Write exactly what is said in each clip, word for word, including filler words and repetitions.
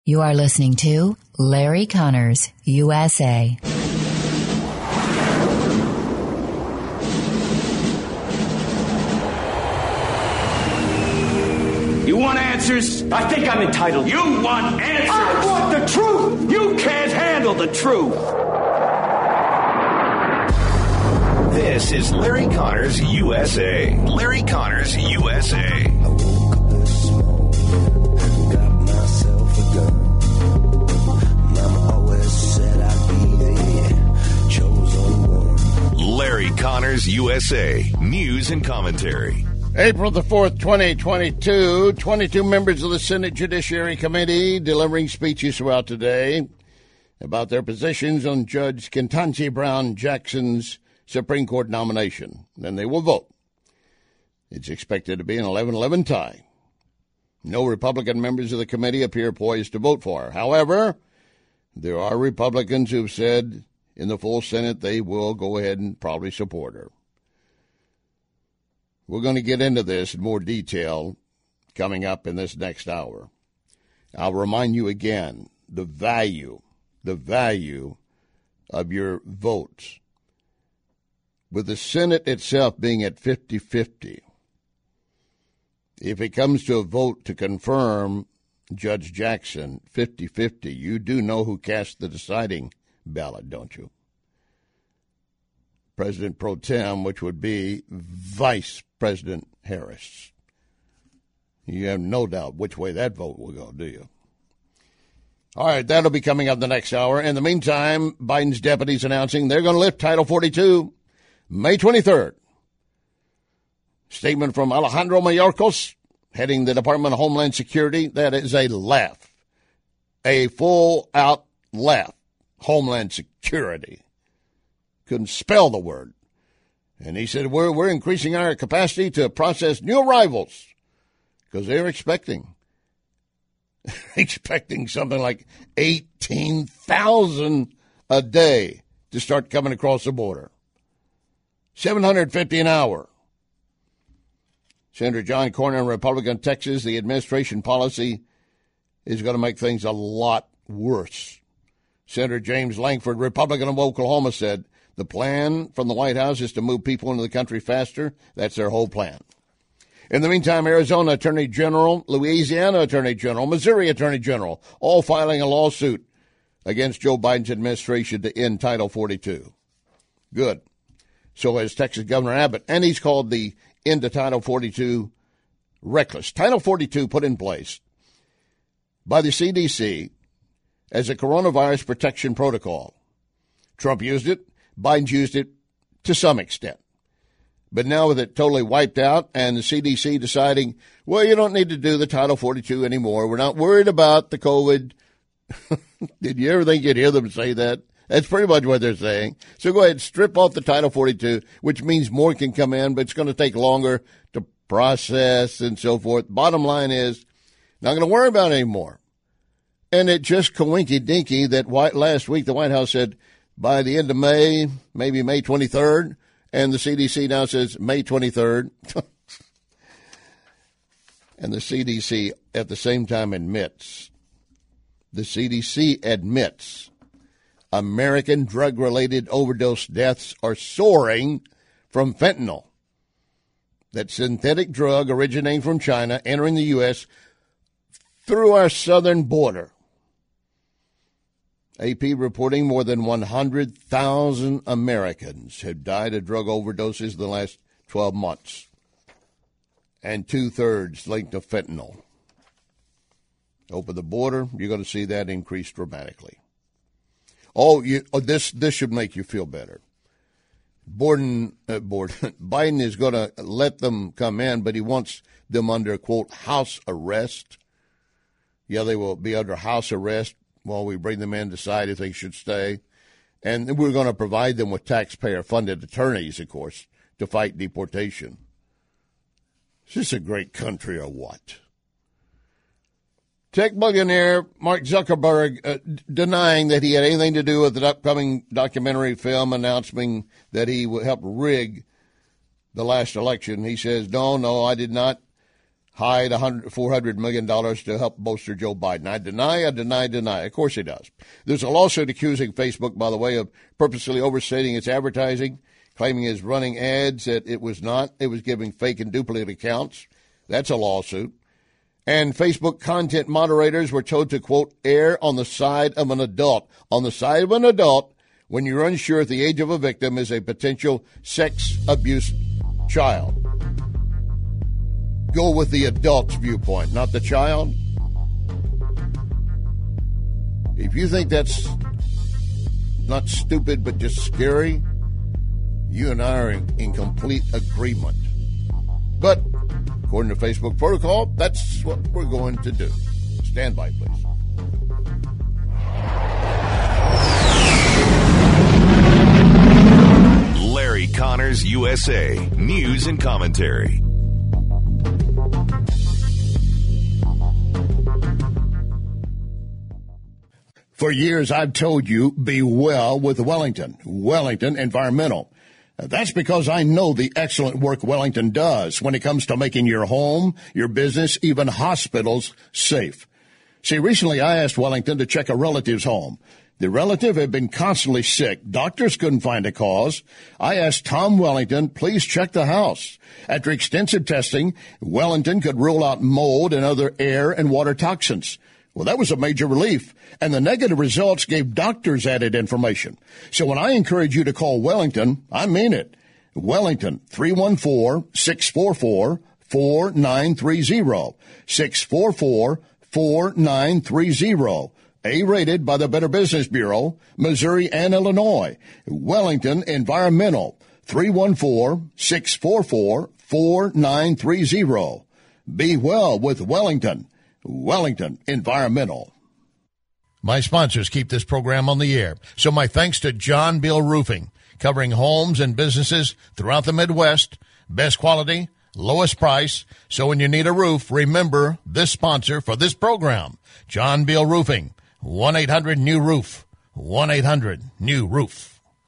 You are listening to Larry Connors, U S A. You want answers? I think I'm entitled. You want answers? I want the truth! You can't handle the truth! This is Larry Connors, U S A. Larry Connors, U S A. I woke up this morning, got myself a gun. Mama always said I'd be the chosen one. Larry Connors, U S A. News and commentary. April the fourth, twenty twenty-two, twenty-two members of the Senate Judiciary Committee delivering speeches throughout today about their positions on Judge Ketanji Brown Jackson's Supreme Court nomination. Then they will vote. It's expected to be an eleven eleven tie. No Republican members of the committee appear poised to vote for her. However, there are Republicans who've said in the full Senate they will go ahead and probably support her. We're going to get into this in more detail coming up in this next hour. I'll remind you again, the value, the value of your votes. With the Senate itself being at fifty-fifty, if it comes to a vote to confirm Judge Jackson fifty-fifty, you do know who cast the deciding ballot, don't you? President Pro Tem, which would be Vice President Harris. You have no doubt which way that vote will go, do you? All right, that'll be coming up the next hour. In the meantime, Biden's deputies announcing they're going to lift Title forty-two May twenty-third. Statement from Alejandro Mayorkas, heading the Department of Homeland Security. That is a laugh, a full-out laugh. Homeland Security. Couldn't spell the word. And he said, we're, we're increasing our capacity to process new arrivals because they're expecting, expecting something like eighteen thousand a day to start coming across the border. seven hundred fifty an hour. Senator John Cornyn, Republican of Texas, the administration policy is going to make things a lot worse. Senator James Lankford, Republican of Oklahoma, said, the plan from the White House is to move people into the country faster. That's their whole plan. In the meantime, Arizona Attorney General, Louisiana Attorney General, Missouri Attorney General, all filing a lawsuit against Joe Biden's administration to end Title forty-two. Good. So has Texas Governor Abbott, and he's called the end of Title forty-two reckless. Title forty-two put in place by the C D C as a coronavirus protection protocol. Trump used it. Biden's used it to some extent. But now with it totally wiped out and the C D C deciding, well, you don't need to do the Title forty-two anymore. We're not worried about the COVID. Did you ever think you'd hear them say that? That's pretty much what they're saying. So go ahead and strip off the Title forty-two, which means more can come in, but it's going to take longer to process and so forth. Bottom line is, not going to worry about it anymore. And it just coinky-dinky that white, last week the White House said, by the end of May, maybe May twenty-third, and the C D C now says May twenty-third. And the C D C at the same time admits, the C D C admits American drug-related overdose deaths are soaring from fentanyl. That synthetic drug originating from China entering the U S through our southern border. A P reporting more than one hundred thousand Americans have died of drug overdoses in the last twelve months, and two-thirds linked to fentanyl. Open the border, you're going to see that increase dramatically. Oh, you, oh this this should make you feel better. Borden, uh, Borden, Biden is going to let them come in, but he wants them under, quote, house arrest. Yeah, they will be under house arrest while we bring them in, decide if they should stay. And we're going to provide them with taxpayer-funded attorneys, of course, to fight deportation. Is this a great country or what? Tech billionaire Mark Zuckerberg uh, d- denying that he had anything to do with the upcoming documentary film announcing that he would help rig the last election. He says, no, no, I did not. hide one hundred, four hundred million dollars to help bolster Joe Biden. I deny, I deny, deny. Of course he does. There's a lawsuit accusing Facebook, by the way, of purposely overstating its advertising, claiming it's running ads that it was not. It was giving fake and duplicate accounts. That's a lawsuit. And Facebook content moderators were told to, quote, err on the side of an adult. On the side of an adult when you're unsure if the age of a victim is a potential sex abuse child. Go with the adult's viewpoint, not the child. If you think that's not stupid but just scary, you and I are in, in complete agreement. But according to Facebook protocol, that's what we're going to do. Stand by, please. Larry Connors, U S A. News and commentary. For years, I've told you, be well with Wellington. Wellington Environmental. That's because I know the excellent work Wellington does when it comes to making your home, your business, even hospitals safe. See, recently I asked Wellington to check a relative's home. The relative had been constantly sick. Doctors couldn't find a cause. I asked Tom Wellington, please check the house. After extensive testing, Wellington could rule out mold and other air and water toxins. Well, that was a major relief, and the negative results gave doctors added information. So when I encourage you to call Wellington, I mean it. Wellington, three one four, six four four, four nine three zero, six four four, four nine three zero. A-rated by the Better Business Bureau, Missouri and Illinois. Wellington Environmental, three one four, six four four, four nine three zero. Be well with Wellington. Wellington Environmental. My sponsors keep this program on the air, so my thanks to John Bill Roofing, covering homes and businesses throughout the Midwest. Best quality, lowest price. So when you need a roof, remember this sponsor for this program, John Bill Roofing, one eight hundred new roof, one eight hundred new roof.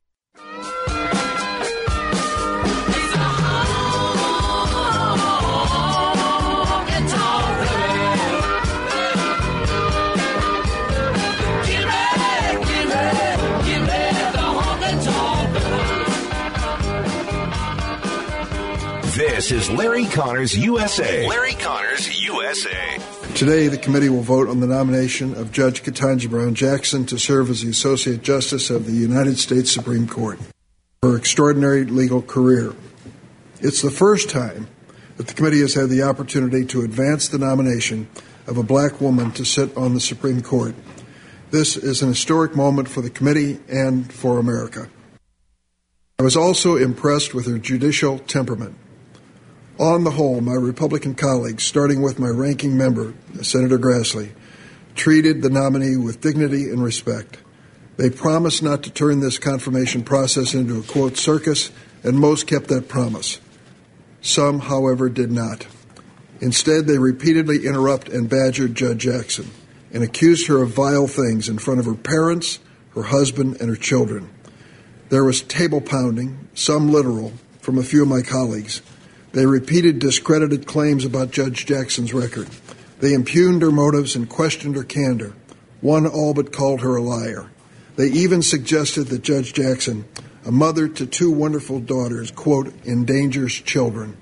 This is Larry Connors, U S A. Larry Connors, U S A. Today, the committee will vote on the nomination of Judge Ketanji Brown Jackson to serve as the Associate Justice of the United States Supreme Court for her extraordinary legal career. It's the first time that the committee has had the opportunity to advance the nomination of a black woman to sit on the Supreme Court. This is an historic moment for the committee and for America. I was also impressed with her judicial temperament. On the whole, my Republican colleagues, starting with my ranking member, Senator Grassley, treated the nominee with dignity and respect. They promised not to turn this confirmation process into a, quote, circus, and most kept that promise. Some, however, did not. Instead, they repeatedly interrupt and badgered Judge Jackson and accused her of vile things in front of her parents, her husband, and her children. There was table pounding, some literal, from a few of my colleagues. They repeated discredited claims about Judge Jackson's record. They impugned her motives and questioned her candor. One all but called her a liar. They even suggested that Judge Jackson, a mother to two wonderful daughters, quote, endangers children.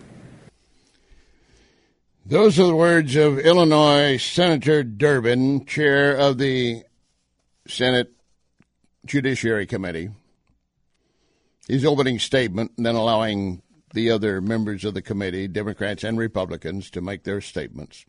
Those are the words of Illinois Senator Durbin, chair of the Senate Judiciary Committee. His opening statement, and then allowing the other members of the committee, Democrats and Republicans, to make their statements.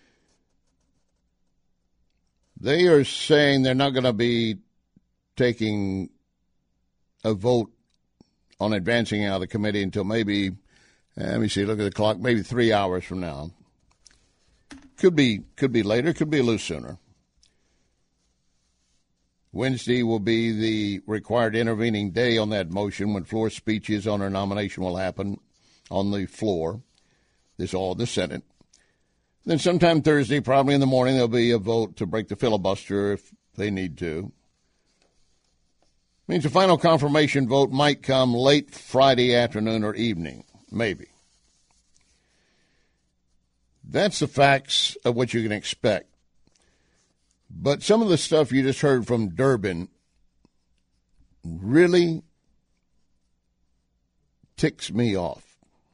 They are saying they're not going to be taking a vote on advancing out of the committee until maybe, let me see, look at the clock, maybe three hours from now. Could be, could be later, could be a little sooner. Wednesday will be the required intervening day on that motion when floor speeches on her nomination will happen on the floor. This all the Senate. Then sometime Thursday, probably in the morning, there'll be a vote to break the filibuster if they need to. Means the final confirmation vote might come late Friday afternoon or evening, maybe. That's the facts of what you can expect. But some of the stuff you just heard from Durbin really ticks me off.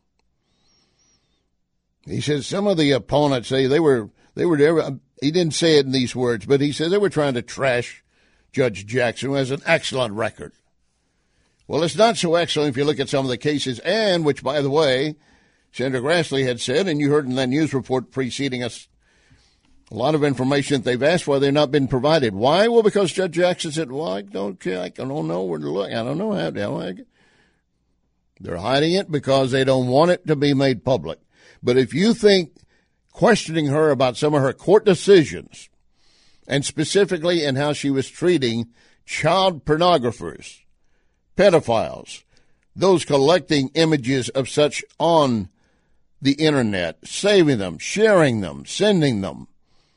He says some of the opponents say they were they were there. He didn't say it in these words, but he said they were trying to trash Judge Jackson, who has an excellent record. Well, it's not so excellent if you look at some of the cases, and which, by the way, Senator Grassley had said, and you heard in that news report preceding us, a lot of information that they've asked for, they've not been provided. Why? Well, because Judge Jackson said, well, I don't care. I don't know where to look. I don't know how to. They're hiding it because they don't want it to be made public. But if you think questioning her about some of her court decisions, and specifically in how she was treating child pornographers, pedophiles, those collecting images of such on the internet, saving them, sharing them, sending them,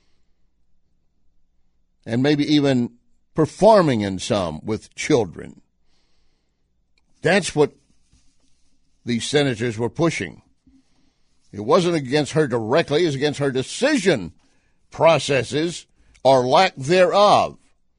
and maybe even performing in some with children. That's what these senators were pushing. It wasn't against her directly, it was against her decision processes or lack thereof.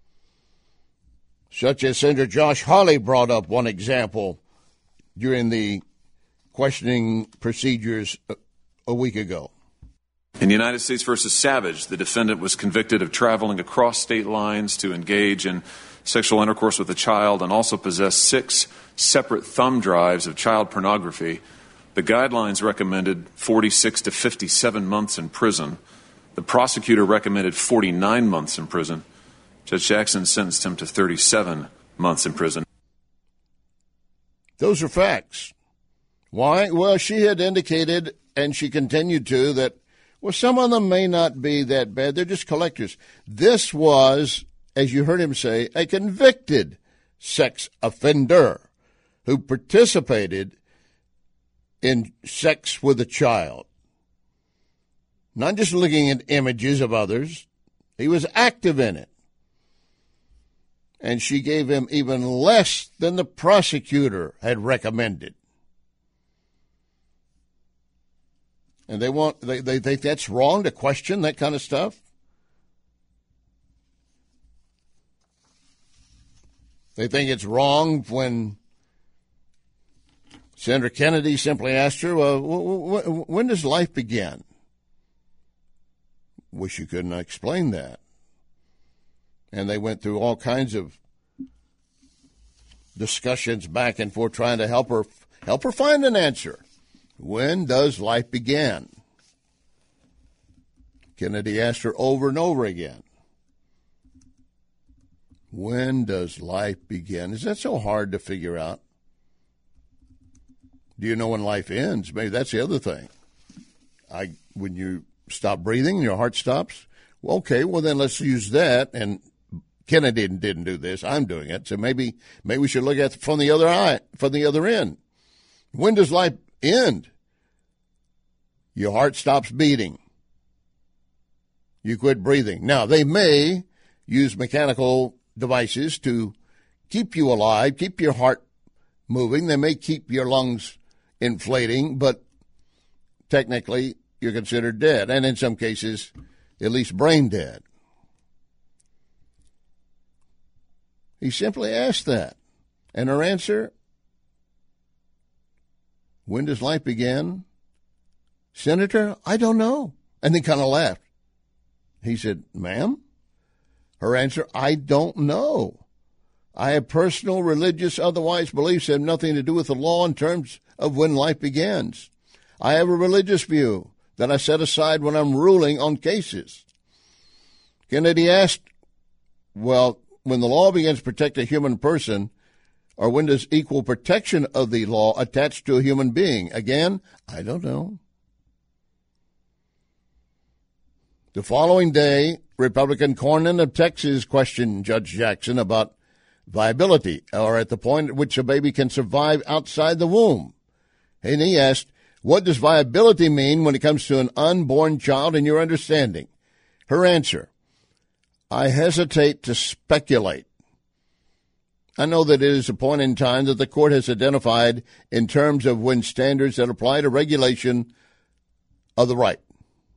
Such as Senator Josh Hawley brought up one example during the questioning procedures a, a week ago. In United States versus Savage, the defendant was convicted of traveling across state lines to engage in sexual intercourse with a child and also possess six separate thumb drives of child pornography. The guidelines recommended forty-six to fifty-seven months in prison. The prosecutor recommended forty-nine months in prison. Judge Jackson sentenced him to thirty-seven months in prison. Those are facts. Why? Well, she had indicated, and she continued to, that, well, some of them may not be that bad. They're just collectors. This was, as you heard him say, a convicted sex offender who participated in sex with a child. Not just looking at images of others. He was active in it. And she gave him even less than the prosecutor had recommended. And they want they, they think that's wrong to question that kind of stuff? They think it's wrong when Senator Kennedy simply asked her, well, w- w- when does life begin? Wish you couldn't explain that. And they went through all kinds of discussions back and forth trying to help her help her find an answer. When does life begin? Kennedy asked her over and over again. When does life begin? Is that so hard to figure out? Do you know when life ends? Maybe that's the other thing. I when you stop breathing, your heart stops. Well, okay, well then let's use that. And Kennedy didn't, didn't do this. I'm doing it. So maybe maybe we should look at it from the other eye, from the other end. When does life end? Your heart stops beating. You quit breathing. Now, they may use mechanical devices to keep you alive, keep your heart moving. They may keep your lungs inflating, but technically you're considered dead, and in some cases, at least brain dead. He simply asked that. And her answer, when does life begin? Senator, I don't know. And they kind of laughed. He said, ma'am? Her answer, I don't know. I have personal, religious, otherwise beliefs that have nothing to do with the law in terms of when life begins. I have a religious view that I set aside when I'm ruling on cases. Kennedy asked, well, when the law begins to protect a human person, or when does equal protection of the law attach to a human being? Again, I don't know. The following day, Republican Cornyn of Texas questioned Judge Jackson about viability, or at the point at which a baby can survive outside the womb. And he asked, what does viability mean when it comes to an unborn child in your understanding? Her answer, I hesitate to speculate. I know that it is a point in time that the court has identified in terms of when standards that apply to regulation of the right.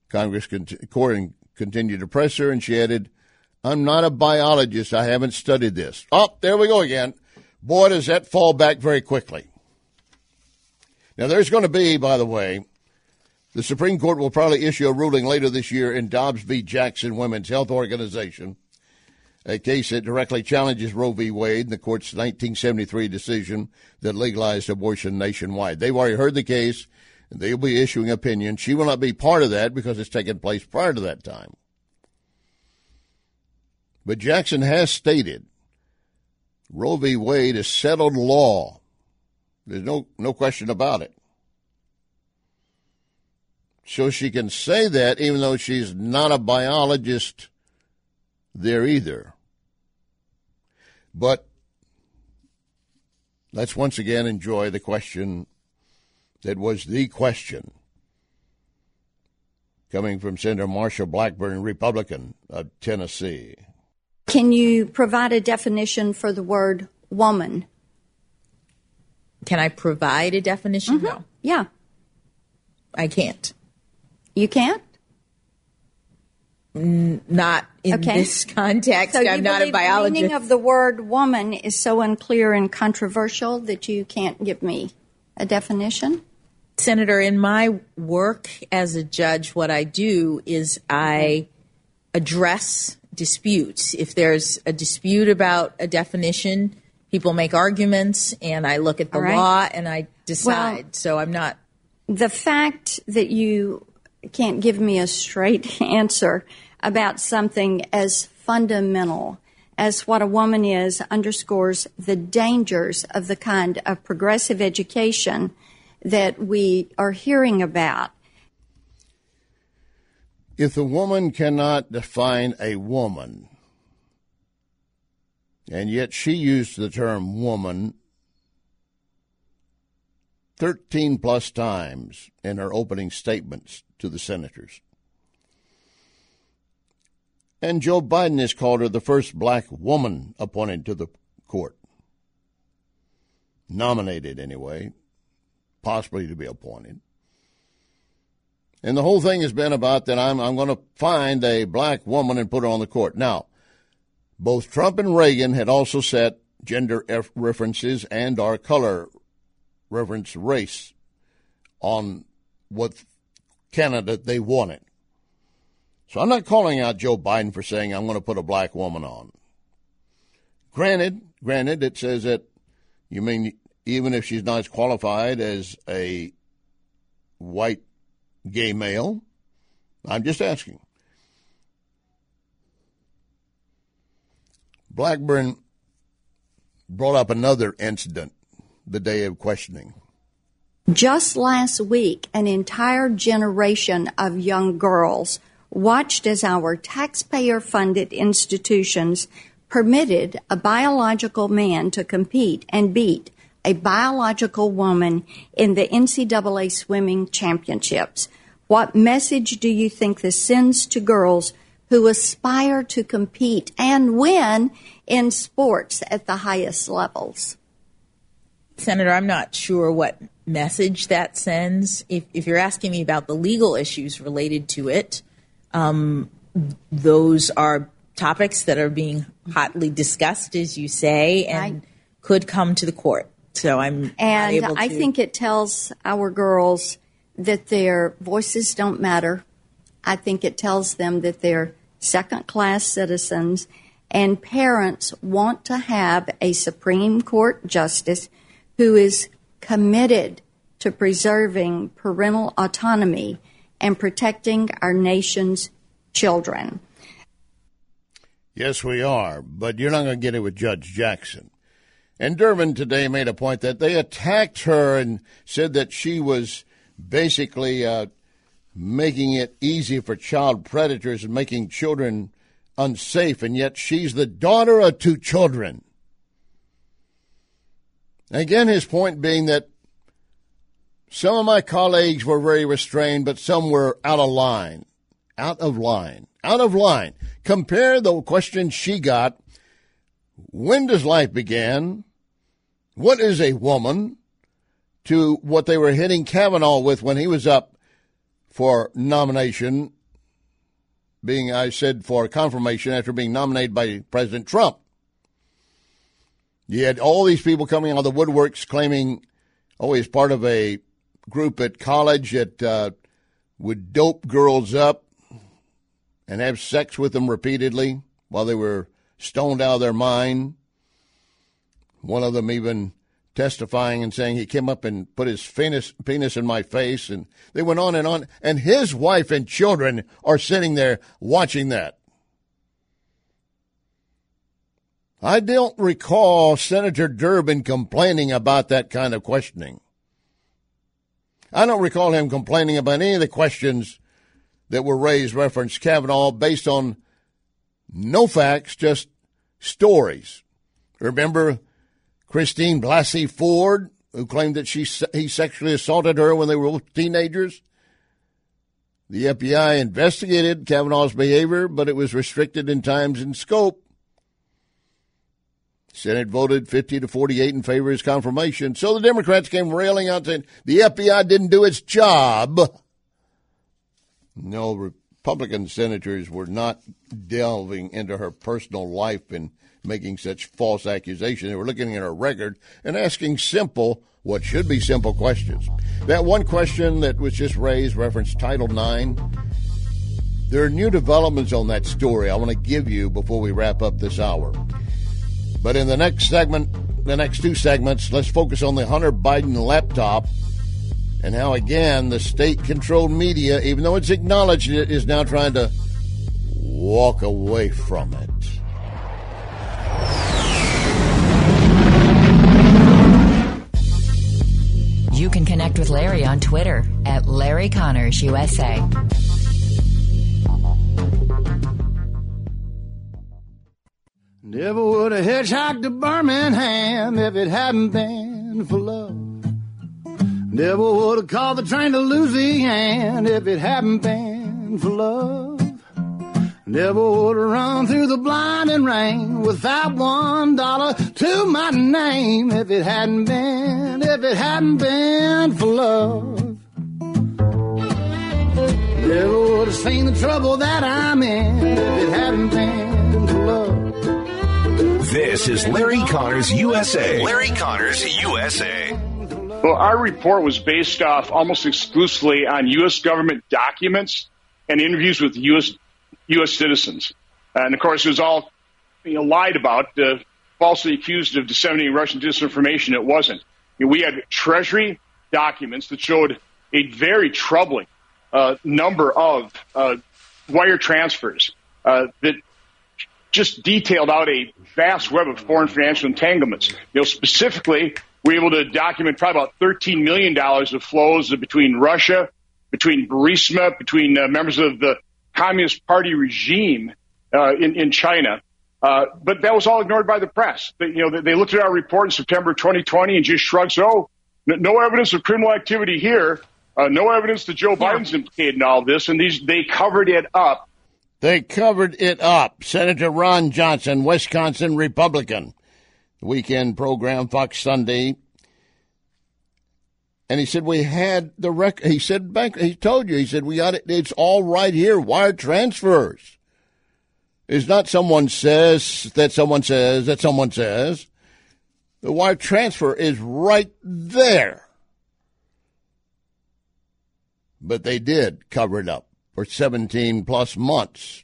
Congress cont- continued to press her, and she added, I'm not a biologist. I haven't studied this. Oh, there we go again. Boy, does that fall back very quickly. Now, there's going to be, by the way, the Supreme Court will probably issue a ruling later this year in Dobbs v. Jackson Women's Health Organization, a case that directly challenges Roe v. Wade, the court's nineteen seventy-three decision that legalized abortion nationwide. They've already heard the case, and they'll be issuing opinion. She will not be part of that because it's taken place prior to that time. But Jackson has stated Roe v. Wade is settled law. There's no, no question about it. So she can say that even though she's not a biologist there either. But let's once again enjoy the question that was the question coming from Senator Marsha Blackburn, Republican of Tennessee. Can you provide a definition for the word woman? Can I provide a definition? Mm-hmm. No. Yeah. I can't. You can't? N- not in okay. this context. So I'm you not a biologist. The meaning of the word woman is so unclear and controversial that you can't give me a definition? Senator, in my work as a judge, what I do is I address disputes. If there's a dispute about a definition, people make arguments, and I look at the right. law and I decide. Well, so I'm not. The fact that you can't give me a straight answer about something as fundamental as what a woman is underscores the dangers of the kind of progressive education that we are hearing about. If the woman cannot define a woman, and yet she used the term woman thirteen plus times in her opening statements to the senators, and Joe Biden has called her the first black woman appointed to the court, nominated anyway, possibly to be appointed. And the whole thing has been about that I'm, I'm going to find a black woman and put her on the court. Now, both Trump and Reagan had also set gender references and our color reference race on what candidate they wanted. So I'm not calling out Joe Biden for saying I'm going to put a black woman on. Granted, granted, it says that you mean even if she's not as qualified as a white gay male. I'm just asking. Blackburn brought up another incident the day of questioning. Just last week, an entire generation of young girls watched as our taxpayer-funded institutions permitted a biological man to compete and beat a biological woman in the N C double A swimming championships. What message do you think this sends to girls who aspire to compete and win in sports at the highest levels? Senator, I'm not sure what message that sends. If, if you're asking me about the legal issues related to it, um, those are topics that are being hotly discussed, as you say, and right. could come to the court. So I'm and not able to. I think it tells our girls that their voices don't matter. I think it tells them that they're second-class citizens, and parents want to have a Supreme Court justice who is committed to preserving parental autonomy and protecting our nation's children. Yes, we are, but you're not going to get it with Judge Jackson. And Durbin today made a point that they attacked her and said that she was basically uh, making it easy for child predators and making children unsafe, and yet she's the daughter of two children. Again, his point being that some of my colleagues were very restrained, but some were out of line. Out of line. Out of line. Compare the question she got. When does life begin? What is a woman? To what they were hitting Kavanaugh with when he was up for nomination being, I said, for confirmation after being nominated by President Trump. You had all these people coming out of the woodworks claiming, oh, he's part of a group at college that uh, would dope girls up and have sex with them repeatedly while they were stoned out of their mind. One of them even testifying and saying he came up and put his penis, penis in my face, and they went on and on. And his wife and children are sitting there watching that. I don't recall Senator Durbin complaining about that kind of questioning. I don't recall him complaining about any of the questions that were raised reference Kavanaugh based on no facts, just stories. Remember Christine Blasey Ford, who claimed that she he sexually assaulted her when they were teenagers? The F B I investigated Kavanaugh's behavior, but it was restricted in times and scope. Senate voted fifty to forty-eight in favor of his confirmation. So the Democrats came railing out saying the F B I didn't do its job. No, Republican senators were not delving into her personal life and making such false accusations. They were looking at her record and asking simple, what should be simple questions. That one question that was just raised referenced Title nine. There are new developments on that story I want to give you before we wrap up this hour. But in the next segment, the next two segments, let's focus on the Hunter Biden laptop and how, again, the state-controlled media, even though it's acknowledged it, is now trying to walk away from it. You can connect with Larry on Twitter at Larry Connors U S A. Never would have hitchhiked to Birmingham if it hadn't been for love. Never would have called the train to Louisiana if it hadn't been for love. Never would have run through the blinding rain without one dollar to my name if it hadn't been, if it hadn't been for love. Never would have seen the trouble that I'm in if it hadn't been for love. This is Larry Connors U S A. Larry Connors U S A. Well, our report was based off almost exclusively on U S government documents and interviews with U S U S citizens. And, of course, it was all you know, lied about, uh, falsely accused of disseminating Russian disinformation. It wasn't. You know, we had Treasury documents that showed a very troubling uh, number of uh, wire transfers uh, that just detailed out a vast web of foreign financial entanglements. You know, specifically, we were able to document probably about thirteen million dollars of flows between Russia, between Burisma, between uh, members of the Communist Party regime uh, in, in China. Uh, but that was all ignored by the press. They, you know, they, they looked at our report in September twenty twenty and just shrugged, oh, no, no evidence of criminal activity here. Uh, no evidence that Joe Biden's implicated in all this. And these they covered it up. They covered it up. Senator Ron Johnson, Wisconsin Republican. The weekend program, Fox Sunday. And he said, we had the record. He said, back, he told you, he said, we got it. It's all right here. Wire transfers. It's not someone says that someone says that someone says. The wire transfer is right there. But they did cover it up for seventeen plus months.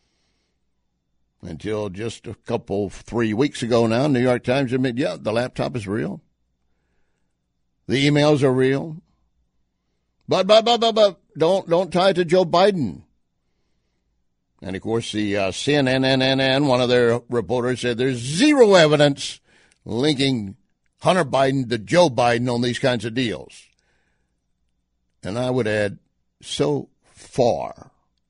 Until just a couple, three weeks ago now, New York Times admitted, yeah, the laptop is real. The emails are real. But, but, but, but, but don't, don't tie it to Joe Biden. And, of course, the uh, C N N, one of their reporters said there's zero evidence linking Hunter Biden to Joe Biden on these kinds of deals. And I would add, so far.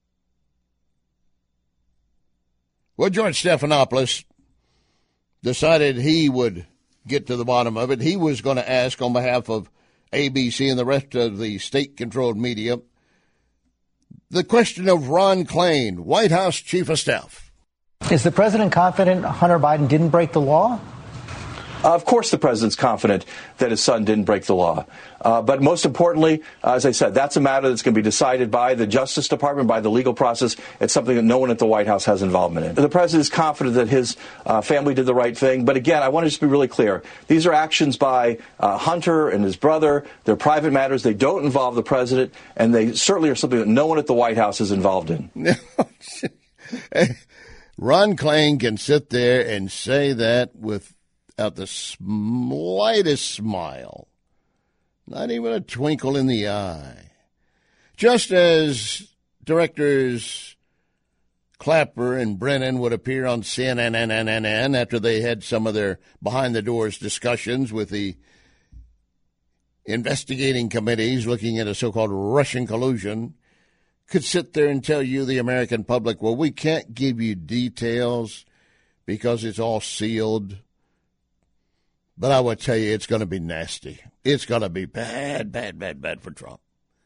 Well, George Stephanopoulos decided he would get to the bottom of it. He was going to ask on behalf of A B C and the rest of the state-controlled media the question of Ron Klain, White House Chief of Staff. Is the president confident Hunter Biden didn't break the law? Uh, of course the president's confident that his son didn't break the law. Uh, but most importantly, uh, as I said, that's a matter that's going to be decided by the Justice Department, by the legal process. It's something that no one at the White House has involvement in. The president is confident that his uh, family did the right thing. But again, I want to just be really clear. These are actions by uh, Hunter and his brother. They're private matters. They don't involve the president. And they certainly are something that no one at the White House is involved in. Ron Klain can sit there and say that without the slightest smile. Not even a twinkle in the eye. Just as directors Clapper and Brennan would appear on C N N after they had some of their behind-the-doors discussions with the investigating committees looking at a so-called Russian collusion, could sit there and tell you, the American public, well, we can't give you details because it's all sealed. But I would tell you, it's going to be nasty. It's going to be bad, bad, bad, bad for Trump.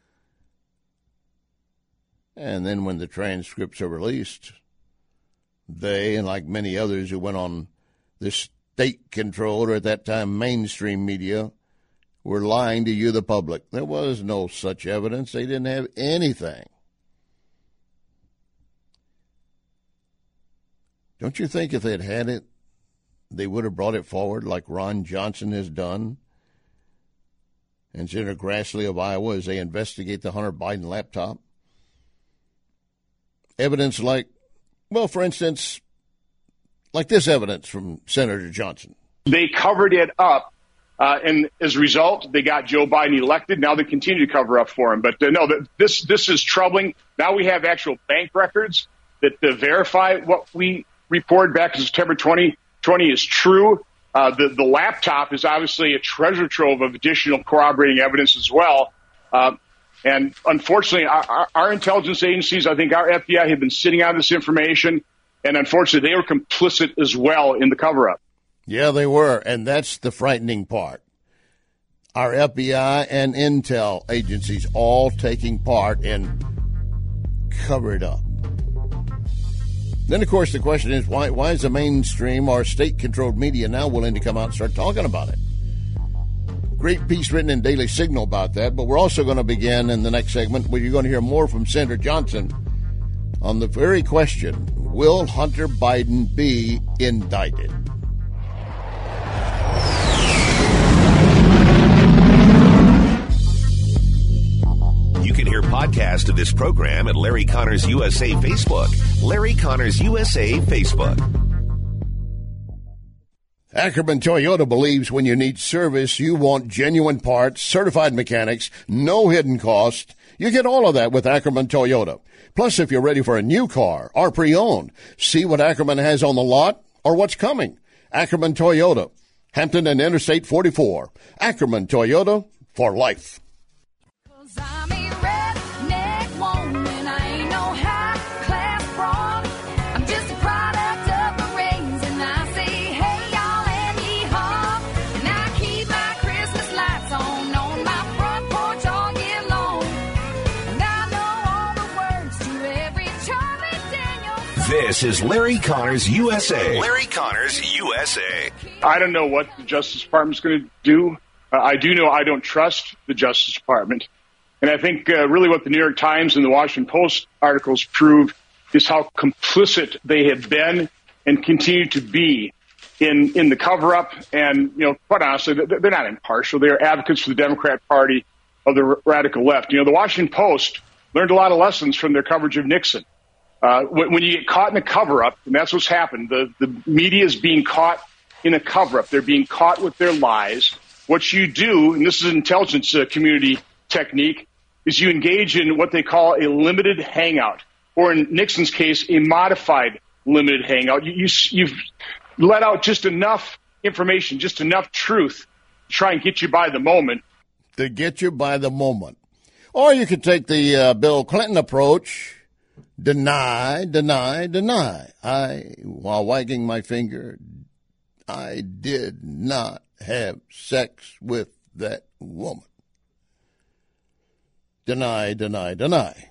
And then when the transcripts are released, they, and like many others who went on the state-controlled, or at that time mainstream media, were lying to you, the public. There was no such evidence. They didn't have anything. Don't you think if they'd had it, they would have brought it forward like Ron Johnson has done and Senator Grassley of Iowa as they investigate the Hunter Biden laptop? Evidence like, well, for instance, like this evidence from Senator Johnson. They covered it up, uh, and as a result, they got Joe Biden elected. Now they continue to cover up for him. But uh, no, this this is troubling. Now we have actual bank records that uh, verify what we reported back in September twenty twenty is true. Uh, the, the laptop is obviously a treasure trove of additional corroborating evidence as well. Uh, and unfortunately, our, our, our intelligence agencies, I think our F B I, have been sitting on this information. And unfortunately, they were complicit as well in the cover-up. Yeah, they were. And that's the frightening part. Our F B I and intel agencies all taking part in cover it up. Then, of course, the question is, why why is the mainstream or state-controlled media now willing to come out and start talking about it? Great piece written in Daily Signal about that, but we're also going to begin in the next segment where you're going to hear more from Senator Johnson on the very question, will Hunter Biden be indicted? You can hear podcasts of this program at Larry Connors U S A Facebook. Larry Connors U S A Facebook. Ackerman Toyota believes when you need service, you want genuine parts, certified mechanics, no hidden cost. You get all of that with Ackerman Toyota. Plus, if you're ready for a new car or pre-owned, see what Ackerman has on the lot or what's coming. Ackerman Toyota, Hampton and Interstate forty-four. Ackerman Toyota, for life. This is Larry Connors U S A. Larry Connors U S A. I don't know what the Justice Department's going to do. Uh, I do know I don't trust the Justice Department. And I think uh, really what the New York Times and the Washington Post articles prove is how complicit they have been and continue to be in, in the cover-up. And, you know, quite honestly, they're not impartial. They're advocates for the Democrat Party of the radical left. You know, the Washington Post learned a lot of lessons from their coverage of Nixon. Uh, when, when you get caught in a cover-up, and that's what's happened, the, the media is being caught in a cover-up. They're being caught with their lies. What you do, and this is an intelligence uh, community technique, is you engage in what they call a limited hangout, or in Nixon's case, a modified limited hangout. You, you, you've let out just enough information, just enough truth to try and get you by the moment. To get you by the moment. Or you could take the uh, Bill Clinton approach. Deny, deny, deny. I, while wagging my finger, I did not have sex with that woman. Deny, deny, deny.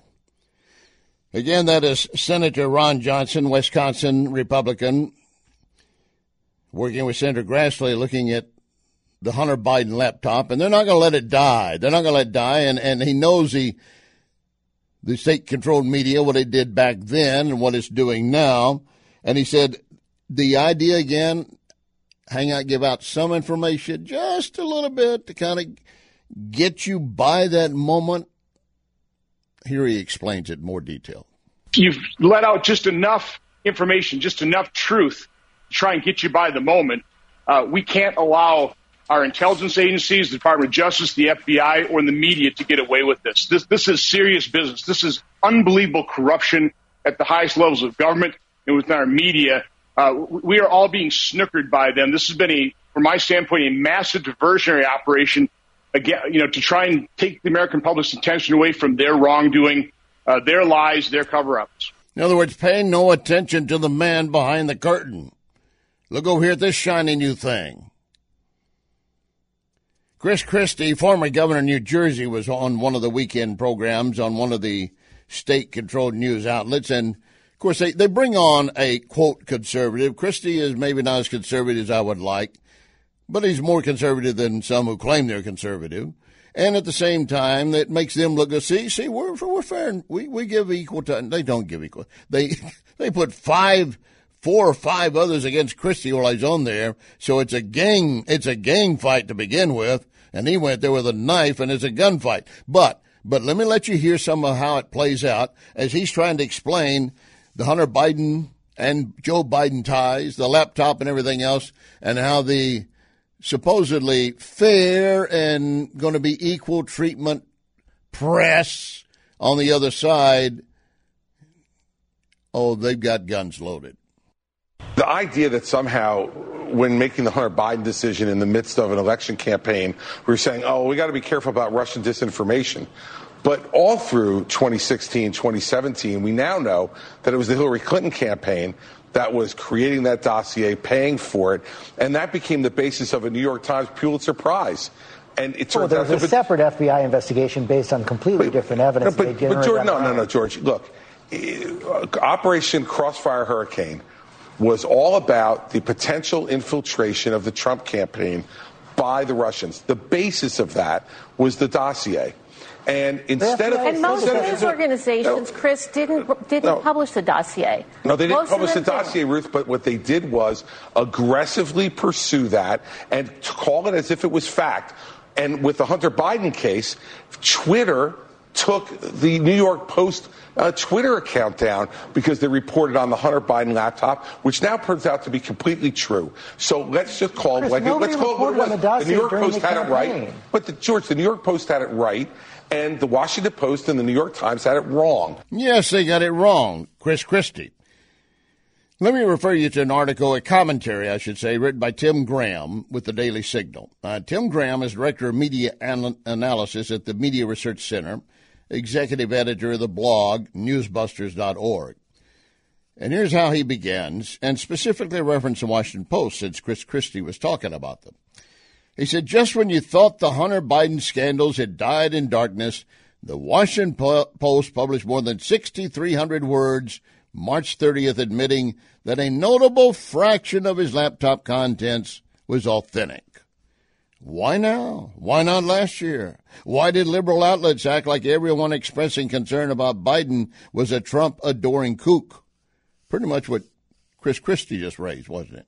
Again, that is Senator Ron Johnson, Wisconsin Republican. working with Senator Grassley, looking at the Hunter Biden laptop, and they're not going to let it die. They're not going to let it die, and, and he knows the the state-controlled media, what it did back then and what it's doing now. And he said the idea, again, hang out, give out some information, just a little bit to kind of get you by that moment. Here he explains it in more detail. You've let out just enough information, just enough truth to try and get you by the moment. Uh, we can't allow our intelligence agencies, the Department of Justice, the F B I, or the media to get away with this. This this is serious business. This is unbelievable corruption at the highest levels of government and within our media. Uh, we are all being snookered by them. This has been, a, from my standpoint, a massive diversionary operation, again, you know, to try and take the American public's attention away from their wrongdoing, uh, their lies, their cover-ups. In other words, paying no attention to the man behind the curtain. Look over here at this shiny new thing. Chris Christie, former governor of New Jersey, was on one of the weekend programs on one of the state-controlled news outlets. And, of course, they, they bring on a, quote, conservative. Christie is maybe not as conservative as I would like, but he's more conservative than some who claim they're conservative. And at the same time, that makes them look, see, see, we're, we're fair. We, we give equal time. They don't give equal. They, they put five, four or five others against Christie while he's on there. So it's a gang, it's a gang fight to begin with. And he went there with a knife, and it's a gunfight. But, but let me let you hear some of how it plays out as he's trying to explain the Hunter Biden and Joe Biden ties, the laptop and everything else, and how the supposedly fair and going to be equal treatment press on the other side, oh, they've got guns loaded. The idea that somehow when making the Hunter Biden decision in the midst of an election campaign, we were saying, oh, we got to be careful about Russian disinformation. But all through twenty sixteen, twenty seventeen, we now know that it was the Hillary Clinton campaign that was creating that dossier, paying for it, and that became the basis of a New York Times Pulitzer Prize. And it turns well, out there was a separate F B I investigation based on completely but, different evidence. No, but, but George, no, no, no, George. Look, Operation Crossfire Hurricane was all about the potential infiltration of the Trump campaign by the Russians. The basis of that was the dossier. And instead of and most instead of his of, organizations, no, Chris, didn't didn't no, publish the dossier. No, they didn't most publish the didn't. dossier, Ruth. But what they did was aggressively pursue that and call it as if it was fact. And with the Hunter Biden case, Twitter took the New York Post uh, Twitter account down because they reported on the Hunter Biden laptop, which now turns out to be completely true. So let's just call it like it, let's call it what it was. The, the New York Post had it right, but the, George, the New York Post had it right, and the Washington Post and the New York Times had it wrong. Yes, they got it wrong, Chris Christie. Let me refer you to an article, a commentary, I should say, written by Tim Graham with the Daily Signal. Uh, Tim Graham is Director of Media Anal- Analysis at the Media Research Center, executive editor of the blog newsbusters dot org. And here's how he begins, and specifically referenced the Washington Post, since Chris Christie was talking about them. He said, just when you thought the Hunter Biden scandals had died in darkness, the Washington Post published more than six thousand three hundred words March thirtieth, admitting that a notable fraction of his laptop contents was authentic. Why now? Why not last year? Why did liberal outlets act like everyone expressing concern about Biden was a Trump-adoring kook? Pretty much what Chris Christie just raised, wasn't it?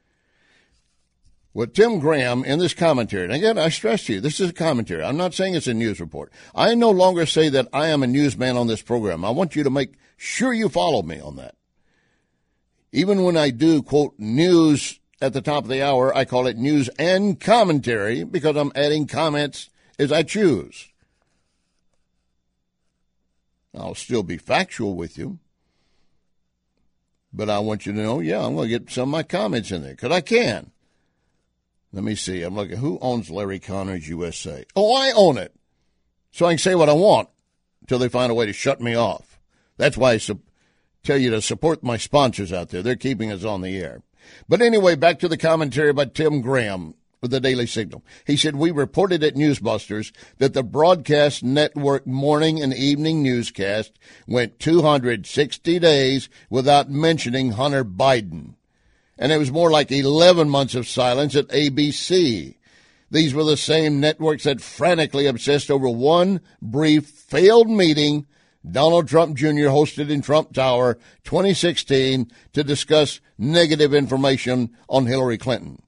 What Tim Graham in this commentary, and again, I stress to you, this is a commentary. I'm not saying it's a news report. I no longer say that I am a newsman on this program. I want you to make sure you follow me on that. Even when I do, quote, news at the top of the hour, I call it news and commentary because I'm adding comments as I choose. I'll still be factual with you. But I want you to know, yeah, I'm going to get some of my comments in there because I can. Let me see. I'm looking. Who owns Larry Connors U S A? Oh, I own it. So I can say what I want until they find a way to shut me off. That's why I su- tell you to support my sponsors out there. They're keeping us on the air. But anyway, back to the commentary by Tim Graham with the Daily Signal. He said, we reported at Newsbusters that the broadcast network morning and evening newscast went two hundred sixty days without mentioning Hunter Biden. And it was more like eleven months of silence at A B C. These were the same networks that frantically obsessed over one brief failed meeting Donald Trump Junior hosted in Trump Tower twenty sixteen to discuss negative information on Hillary Clinton.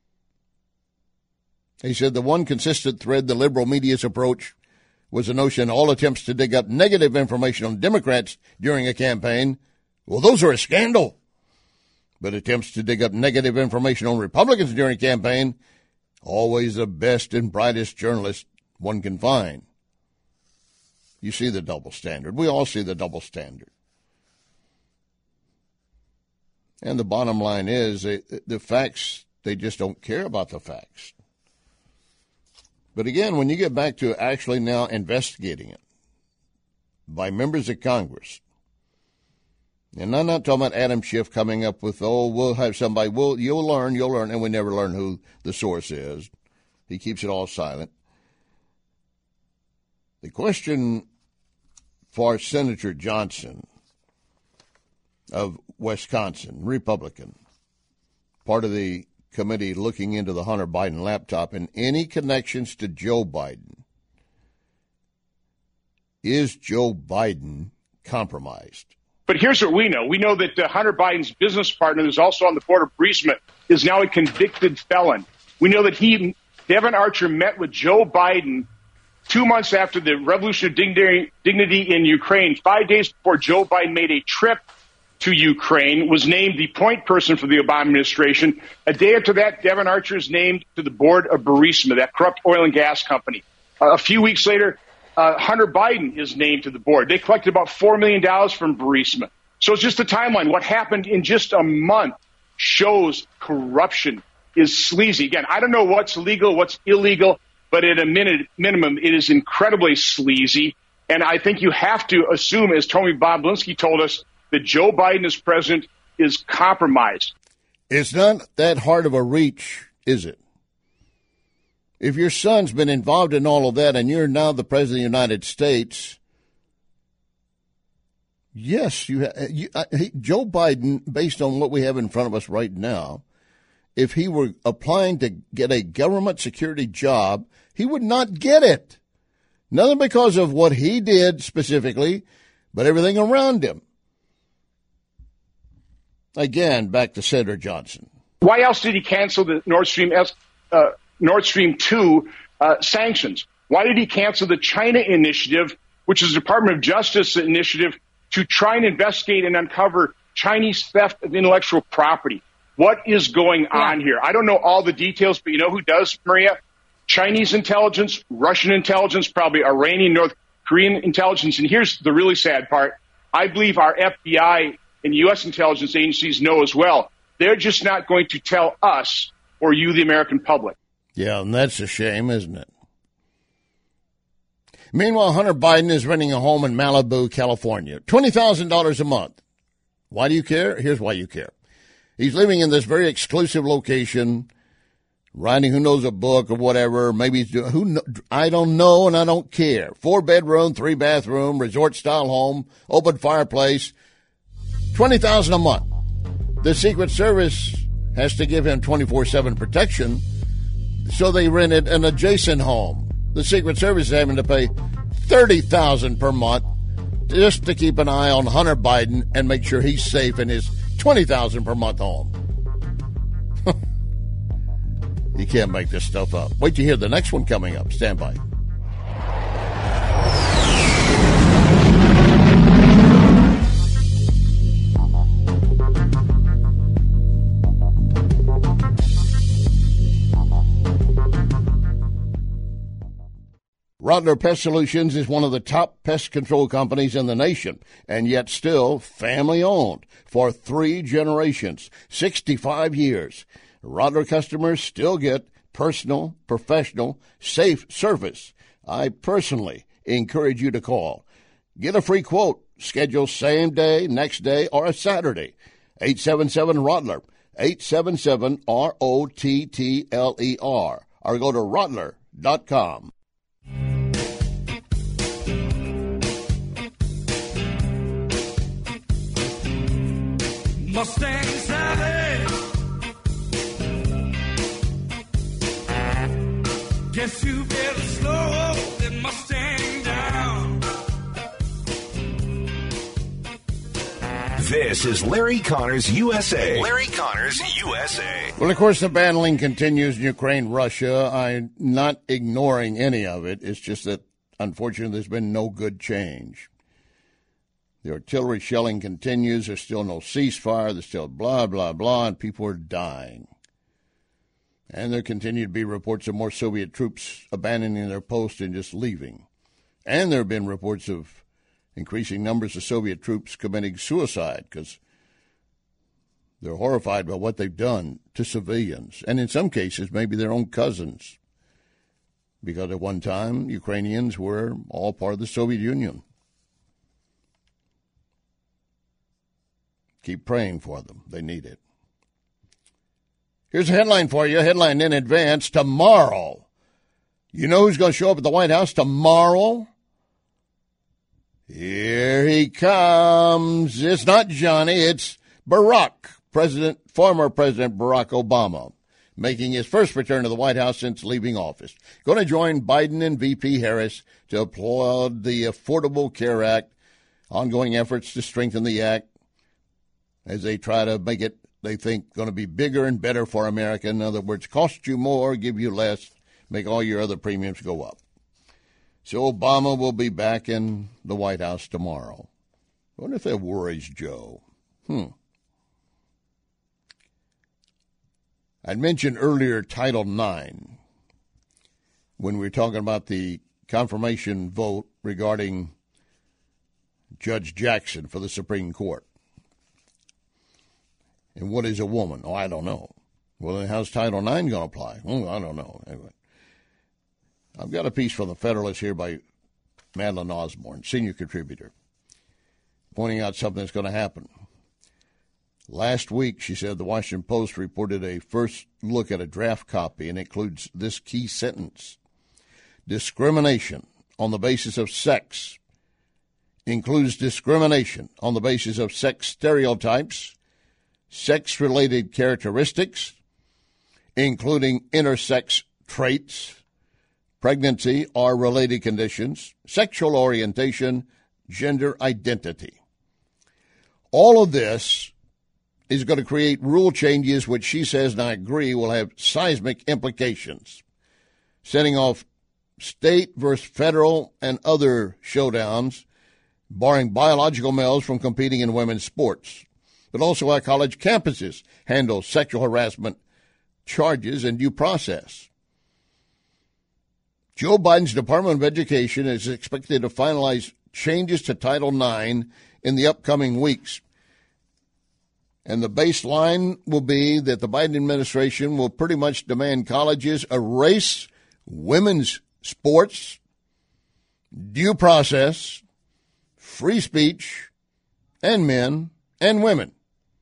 He said the one consistent thread the liberal media's approach was the notion all attempts to dig up negative information on Democrats during a campaign, well, those are a scandal. But attempts to dig up negative information on Republicans during a campaign, always the best and brightest journalists one can find. You see the double standard. We all see the double standard. And the bottom line is they, the facts, they just don't care about the facts. But again, when you get back to actually now investigating it by members of Congress, and I'm not talking about Adam Schiff coming up with, oh, we'll have somebody, we'll, you'll learn, you'll learn, and we never learn who the source is. He keeps it all silent. The question for Senator Johnson of Wisconsin, Republican, part of the committee looking into the Hunter Biden laptop and any connections to Joe Biden, is Joe Biden compromised? But here's what we know. We know that uh, Hunter Biden's business partner, who's also on the board of Burisma, is now a convicted felon. We know that he, Devon Archer, met with Joe Biden two months after the Revolution of Dignity, dignity in Ukraine, five days before Joe Biden made a trip to Ukraine, was named the point person for the Obama administration. A day after that, Devon Archer is named to the board of Burisma, that corrupt oil and gas company. Uh, a few weeks later, uh, Hunter Biden is named to the board. They collected about four million dollars from Burisma. So it's just a timeline. What happened in just a month shows corruption is sleazy. Again, I don't know what's legal, what's illegal, but at a minute, minimum, it is incredibly sleazy. And I think you have to assume, as Tony Bobulinski told us, that Joe Biden as president is compromised. It's not that hard of a reach, is it? If your son's been involved in all of that and you're now the president of the United States, yes, you, ha- you uh, he, Joe Biden, based on what we have in front of us right now, if he were applying to get a government security job, he would not get it. Nothing because of what he did specifically, but everything around him. Again, back to Senator Johnson. Why else did he cancel the Nord Stream uh, Nord Stream two uh, sanctions? Why did he cancel the China initiative, which is the Department of Justice initiative to try and investigate and uncover Chinese theft of intellectual property? What is going on here? I don't know all the details, but you know who does, Maria? Chinese intelligence, Russian intelligence, probably Iranian, North Korean intelligence. And here's the really sad part. I believe our F B I and U S intelligence agencies know as well. They're just not going to tell us or you, the American public. Yeah, and that's a shame, isn't it? Meanwhile, Hunter Biden is renting a home in Malibu, California, twenty thousand dollars a month. Why do you care? Here's why you care. He's living in this very exclusive location, writing who knows a book or whatever. Maybe he's doing, who, I don't know and I don't care. Four bedroom, three bathroom, resort style home, open fireplace, twenty thousand dollars a month. The Secret Service has to give him twenty-four seven protection, so they rented an adjacent home. The Secret Service is having to pay thirty thousand dollars per month just to keep an eye on Hunter Biden and make sure he's safe in his twenty thousand dollars per month home. You can't make this stuff up. Wait to hear the next one coming up. Stand by. Rottler Pest Solutions is one of the top pest control companies in the nation, and yet still family-owned for three generations, sixty-five years. Rottler customers still get personal, professional, safe service. I personally encourage you to call. Get a free quote. Schedule same day, next day, or a Saturday. eight seven seven Rottler, eight seven seven R O T T L E R, or go to rottler dot com. Mustang Sally Guess you better slow that Mustang down. This is Larry Connors U S A. Larry Connors U S A. Well, of course, the battling continues in Ukraine, Russia. I'm not ignoring any of it. It's just that, unfortunately, there's been no good change. The artillery shelling continues. There's still no ceasefire. There's still blah, blah, blah, and people are dying. And there continue to be reports of more Soviet troops abandoning their post and just leaving. And there have been reports of increasing numbers of Soviet troops committing suicide because they're horrified by what they've done to civilians. And in some cases, maybe their own cousins. Because at one time, Ukrainians were all part of the Soviet Union. Keep praying for them. They need it. Here's a headline for you. Headline in advance. Tomorrow. You know who's going to show up at the White House tomorrow? Here he comes. It's not Johnny. It's Barack, President, former President Barack Obama, making his first return to the White House since leaving office. Going to join Biden and V P Harris to applaud the Affordable Care Act, ongoing efforts to strengthen the act as they try to make it, they think, going to be bigger and better for America. In other words, cost you more, give you less, make all your other premiums go up. So Obama will be back in the White House tomorrow. I wonder if that worries Joe. Hmm. I mentioned earlier Title nine when we were talking about the confirmation vote regarding Judge Jackson for the Supreme Court. And what is a woman? Oh, I don't know. Well, then how's Title nine going to apply? Oh, I don't know. Anyway, I've got a piece from the Federalist here by Madeline Osborne, senior contributor, pointing out something that's going to happen. Last week, she said, the Washington Post reported a first look at a draft copy and includes this key sentence. Discrimination on the basis of sex includes discrimination on the basis of sex stereotypes, sex-related characteristics, including intersex traits, pregnancy or related conditions, sexual orientation, gender identity. All of this is going to create rule changes which she says, and I agree, will have seismic implications, setting off state versus federal and other showdowns, barring biological males from competing in women's sports, but also how college campuses handle sexual harassment charges and due process. Joe Biden's Department of Education is expected to finalize changes to Title nine in the upcoming weeks. And the baseline will be that the Biden administration will pretty much demand colleges erase women's sports, due process, free speech, and men and women.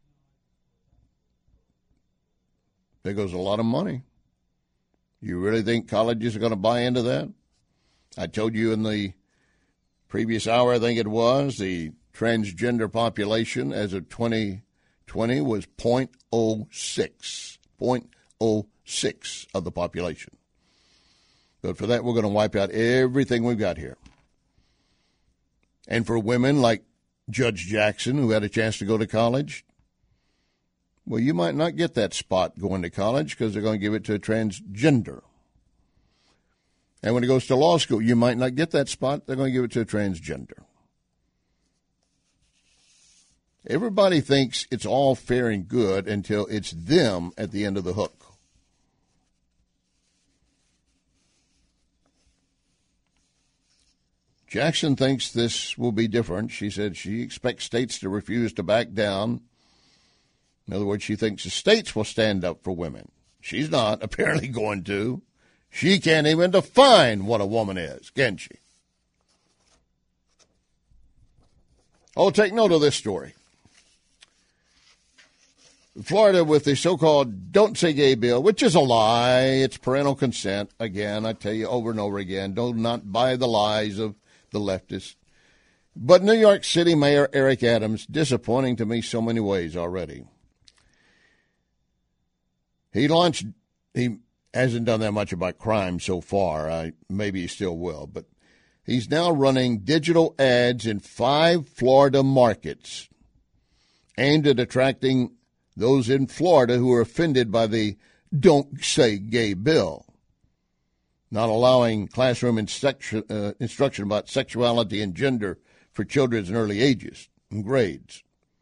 There goes a lot of money. You really think colleges are going to buy into that? I told you in the previous hour, I think it was, the transgender population as of twenty twenty was zero point zero six, zero point zero six of the population. But for that, we're going to wipe out everything we've got here. And for women like Judge Jackson, who had a chance to go to college, well, you might not get that spot going to college because they're going to give it to a transgender. And when it goes to law school, you might not get that spot. They're going to give it to a transgender. Everybody thinks it's all fair and good until it's them at the end of the hook. Jackson thinks this will be different. She said she expects states to refuse to back down. In other words, she thinks the states will stand up for women. She's not apparently going to. She can't even define what a woman is, can she? Oh, take note of this story. Florida with the so-called Don't Say Gay bill, which is a lie. It's parental consent. Again, I tell you over and over again, do not buy the lies of the leftists. But New York City Mayor Eric Adams, disappointing to me so many ways already. He launched, he hasn't done that much about crime so far. Uh, maybe he still will. But he's now running digital ads in five Florida markets aimed at attracting those in Florida who are offended by the Don't Say Gay bill, not allowing classroom instruction, uh, instruction about sexuality and gender for children in early ages and grades.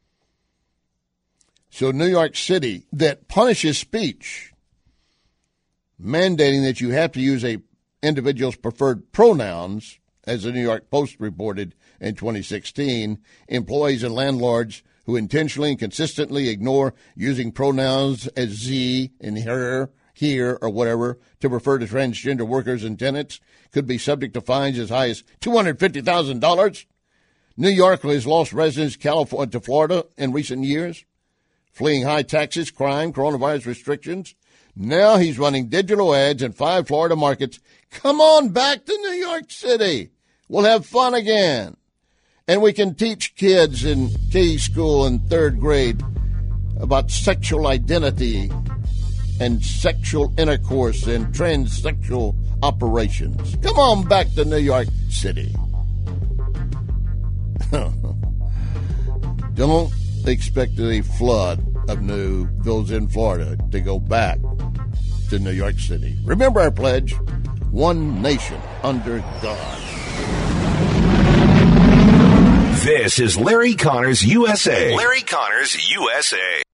So New York City, that punishes speech, mandating that you have to use a individual's preferred pronouns, as the New York Post reported in twenty sixteen, employees and landlords who intentionally and consistently ignore using pronouns as Z and her, here, or whatever to refer to transgender workers and tenants could be subject to fines as high as two hundred fifty thousand dollars. New York has lost residents California to Florida in recent years, fleeing high taxes, crime, coronavirus restrictions. Now he's running digital ads in five Florida markets. Come on back to New York City. We'll have fun again. And we can teach kids in K school in third grade about sexual identity and sexual intercourse and transsexual operations. Come on back to New York City. Don't expect a flood of new those in Florida to go back to New York City. Remember our pledge, one nation under God. This is Larry Connors U S A. Larry Connors U S A.